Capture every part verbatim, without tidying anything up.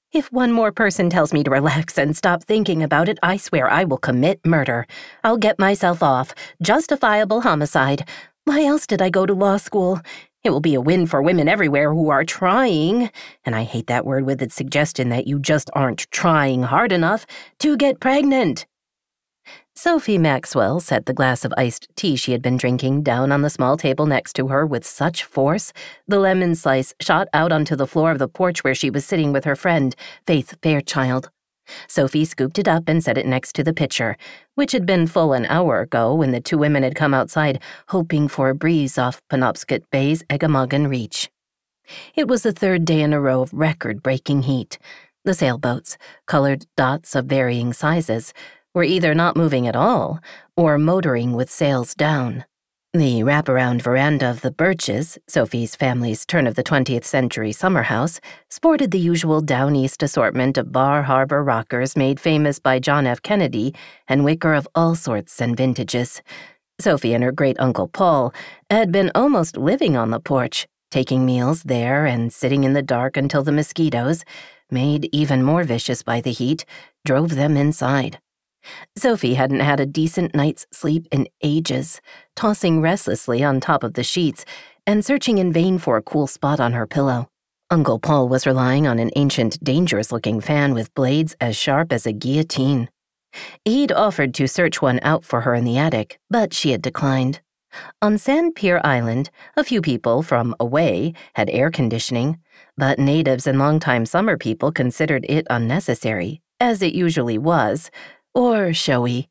If one more person tells me to relax and stop thinking about it, I swear I will commit murder. I'll get myself off. Justifiable homicide. Why else did I go to law school? It will be a win for women everywhere who are trying, and I hate that word with its suggestion that you just aren't trying hard enough to get pregnant. Sophie Maxwell set the glass of iced tea she had been drinking down on the small table next to her with such force, the lemon slice shot out onto the floor of the porch where she was sitting with her friend, Faith Fairchild. Sophie scooped it up and set it next to the pitcher, which had been full an hour ago when the two women had come outside, hoping for a breeze off Penobscot Bay's Egamogan Reach. It was the third day in a row of record-breaking heat. The sailboats, colored dots of varying sizes, were either not moving at all or motoring with sails down. The wraparound veranda of the Birches, Sophie's family's turn-of-the-twentieth century summer house, sported the usual Down East assortment of Bar Harbor rockers made famous by John F. Kennedy and wicker of all sorts and vintages. Sophie and her great-uncle Paul had been almost living on the porch, taking meals there and sitting in the dark until the mosquitoes, made even more vicious by the heat, drove them inside. Sophie hadn't had a decent night's sleep in ages, tossing restlessly on top of the sheets and searching in vain for a cool spot on her pillow. Uncle Paul was relying on an ancient, dangerous-looking fan with blades as sharp as a guillotine. He'd offered to search one out for her in the attic, but she had declined. On Sand Pier Island, a few people from away had air conditioning, but natives and longtime summer people considered it unnecessary, as it usually was, or showy.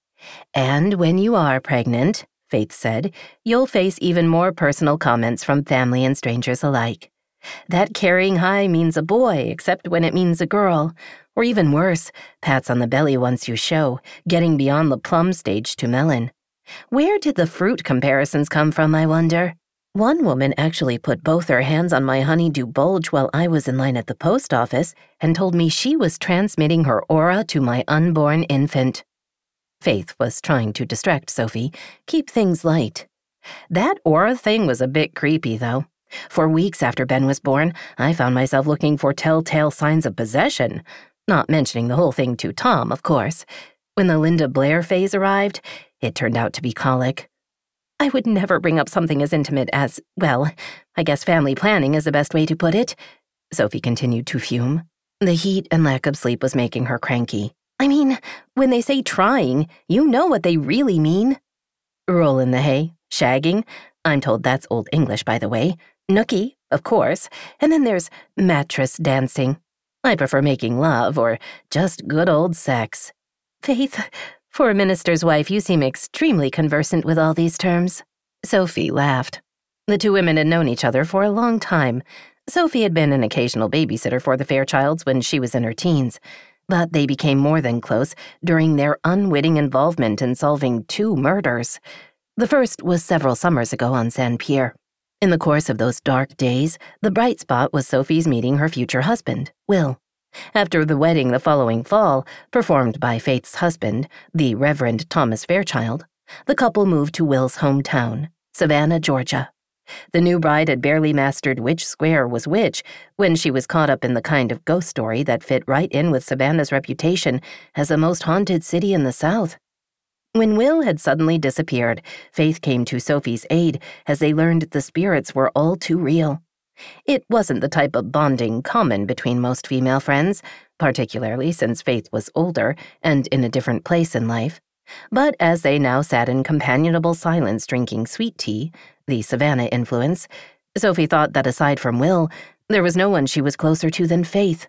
And when you are pregnant, Faith said, you'll face even more personal comments from family and strangers alike. That carrying high means a boy, except when it means a girl. Or even worse, pats on the belly once you show, getting beyond the plum stage to melon. Where did the fruit comparisons come from, I wonder? One woman actually put both her hands on my honeydew bulge while I was in line at the post office and told me she was transmitting her aura to my unborn infant. Faith was trying to distract Sophie, keep things light. That aura thing was a bit creepy, though. For weeks after Ben was born, I found myself looking for telltale signs of possession, not mentioning the whole thing to Tom, of course. When the Linda Blair phase arrived, it turned out to be colic. I would never bring up something as intimate as, well, I guess family planning is the best way to put it. Sophie continued to fume. The heat and lack of sleep was making her cranky. I mean, when they say trying, you know what they really mean. Roll in the hay, shagging. I'm told that's Old English, by the way. Nookie, of course. And then there's mattress dancing. I prefer making love or just good old sex. Faith, for a minister's wife, you seem extremely conversant with all these terms. Sophie laughed. The two women had known each other for a long time. Sophie had been an occasional babysitter for the Fairchilds when she was in her teens, but they became more than close during their unwitting involvement in solving two murders. The first was several summers ago on Sand Pier. In the course of those dark days, the bright spot was Sophie's meeting her future husband, Will. After the wedding the following fall, performed by Faith's husband, the Reverend Thomas Fairchild, the couple moved to Will's hometown, Savannah, Georgia. The new bride had barely mastered which square was which when she was caught up in the kind of ghost story that fit right in with Savannah's reputation as the most haunted city in the South. When Will had suddenly disappeared, Faith came to Sophie's aid as they learned the spirits were all too real. It wasn't the type of bonding common between most female friends, particularly since Faith was older and in a different place in life. But as they now sat in companionable silence drinking sweet tea, the Savannah influence, Sophie thought that aside from Will, there was no one she was closer to than Faith,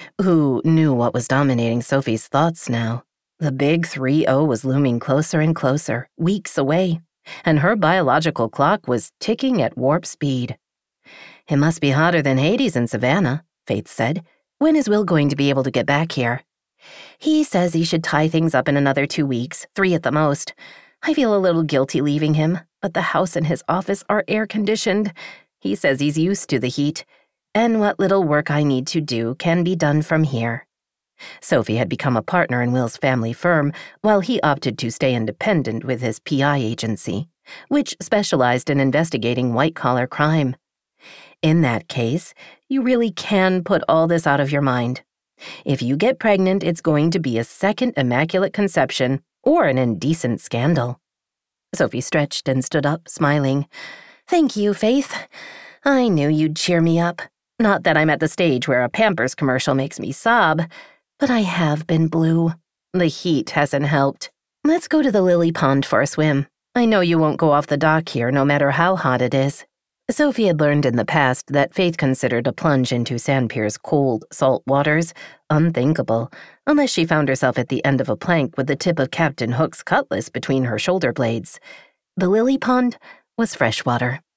who knew what was dominating Sophie's thoughts now. The big three oh was looming closer and closer, weeks away, and her biological clock was ticking at warp speed. It must be hotter than Hades in Savannah, Faith said. When is Will going to be able to get back here? He says he should tie things up in another two weeks, three at the most. I feel a little guilty leaving him, but the house and his office are air-conditioned. He says he's used to the heat, and what little work I need to do can be done from here. Sophie had become a partner in Will's family firm, while he opted to stay independent with his P I agency, which specialized in investigating white-collar crime. In that case, you really can put all this out of your mind, If you get pregnant, it's going to be a second immaculate conception or an indecent scandal. Sophie stretched and stood up, smiling. Thank you, Faith. I knew you'd cheer me up. Not that I'm at the stage where a Pampers commercial makes me sob, but I have been blue. The heat hasn't helped. Let's go to the lily pond for a swim. I know you won't go off the dock here no matter how hot it is. Sophie had learned in the past that Faith considered a plunge into Sandpier's cold, salt waters unthinkable, unless she found herself at the end of a plank with the tip of Captain Hook's cutlass between her shoulder blades. The lily pond was fresh water.